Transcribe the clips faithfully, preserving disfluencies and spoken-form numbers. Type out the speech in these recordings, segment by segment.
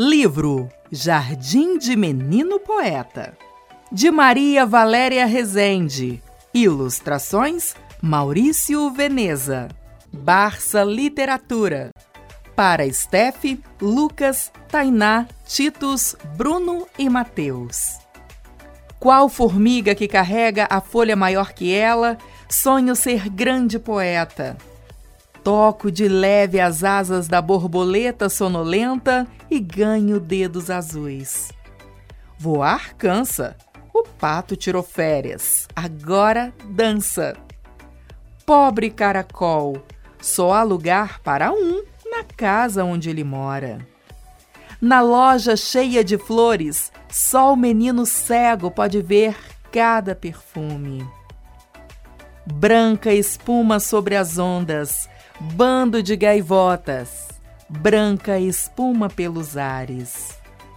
Livro Jardim de Menino Poeta, de Maria Valéria Rezende. Ilustrações Maurício Veneza. Barça Literatura. Para Steph, Lucas, Tainá, Titus, Bruno e Mateus. Qual formiga que carrega a folha maior que ela, sonho ser grande poeta. Toco de leve as asas da borboleta sonolenta e ganho dedos azuis. Voar cansa, o pato tirou férias, agora dança. Pobre caracol, só há lugar para um na casa onde ele mora. Na loja cheia de flores, só o menino cego pode ver cada perfume. Branca espuma sobre as ondas, bando de gaivotas, branca espuma pelos ares.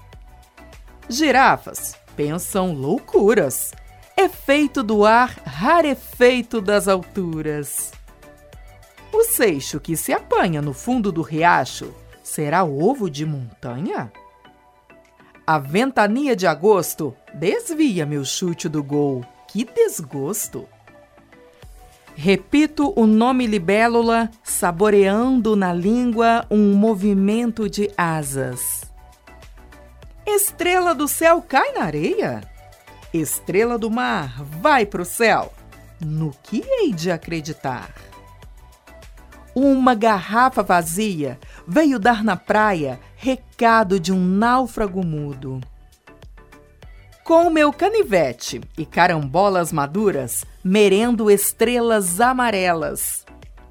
Girafas pensam loucuras, efeito do ar, rarefeito das alturas. O seixo que se apanha no fundo do riacho será ovo de montanha? A ventania de agosto desvia meu chute do gol. Que desgosto! Repito o nome libélula, saboreando na língua um movimento de asas. Estrela do céu cai na areia? Estrela do mar vai pro céu? No que hei de acreditar? Uma garrafa vazia veio dar na praia recado de um náufrago mudo. Com meu canivete e carambolas maduras, merendo estrelas amarelas.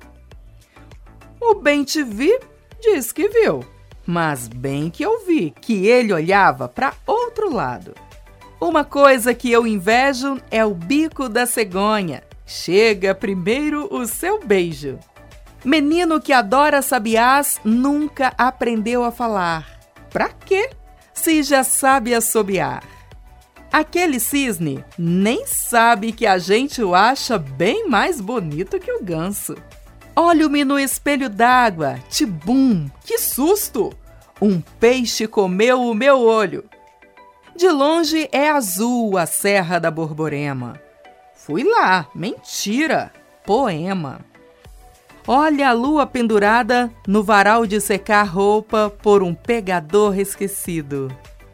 O bem-te-vi diz que viu, mas bem que eu vi que ele olhava para outro lado. Uma coisa que eu invejo é o bico da cegonha. Chega primeiro o seu beijo. Menino que adora sabiás nunca aprendeu a falar. Pra quê? Se já sabe assobiar. Aquele cisne nem sabe que a gente o acha bem mais bonito que o ganso. Olho-me no espelho d'água, tibum, que susto! Um peixe comeu o meu olho. De longe é azul a Serra da Borborema. Fui lá, mentira, poema. Olha a lua pendurada no varal de secar roupa por um pegador esquecido.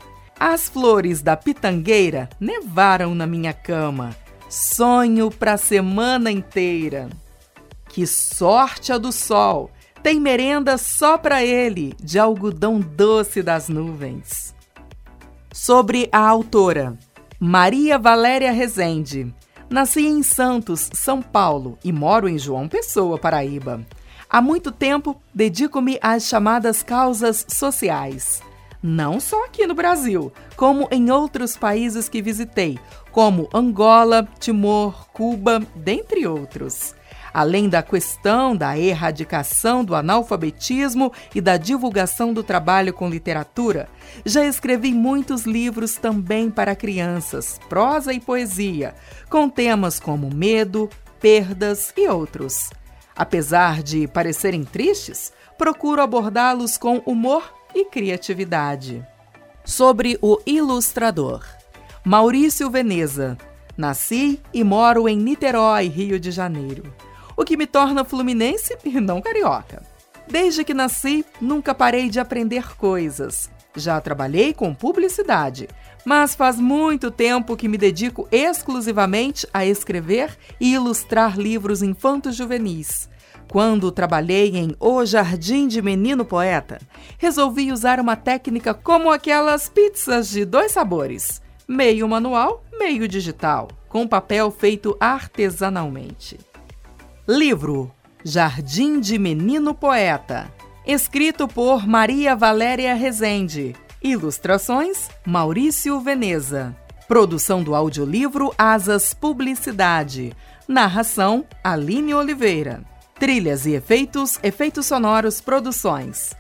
As flores da pitangueira nevaram na minha cama. Sonho pra semana inteira. Que sorte a do sol! Tem merenda só pra ele, de algodão doce das nuvens. Sobre a autora, Maria Valéria Rezende. Nasci em Santos, São Paulo, e moro em João Pessoa, Paraíba. Há muito tempo dedico-me às chamadas causas sociais. Não só aqui no Brasil, como em outros países que visitei, como Angola, Timor, Cuba, dentre outros. Além da questão da erradicação do analfabetismo e da divulgação do trabalho com literatura, já escrevi muitos livros também para crianças, prosa e poesia, com temas como medo, perdas e outros. Apesar de parecerem tristes, procuro abordá-los com humor e criatividade. Sobre o ilustrador, Maurício Veneza. Nasci e moro em Niterói, Rio de Janeiro, o que me torna fluminense e não carioca. Desde que nasci, nunca parei de aprender coisas. Já trabalhei com publicidade, mas faz muito tempo que me dedico exclusivamente a escrever e ilustrar livros infantos juvenis. Quando trabalhei em O Jardim de Menino Poeta, resolvi usar uma técnica como aquelas pizzas de dois sabores, meio manual, meio digital, com papel feito artesanalmente. Livro Jardim de Menino Poeta, escrito por Maria Valéria Rezende. Ilustrações Maurício Veneza. Produção do audiolivro Asas Publicidade. Narração Aline Oliveira. Trilhas e efeitos, efeitos sonoros, produções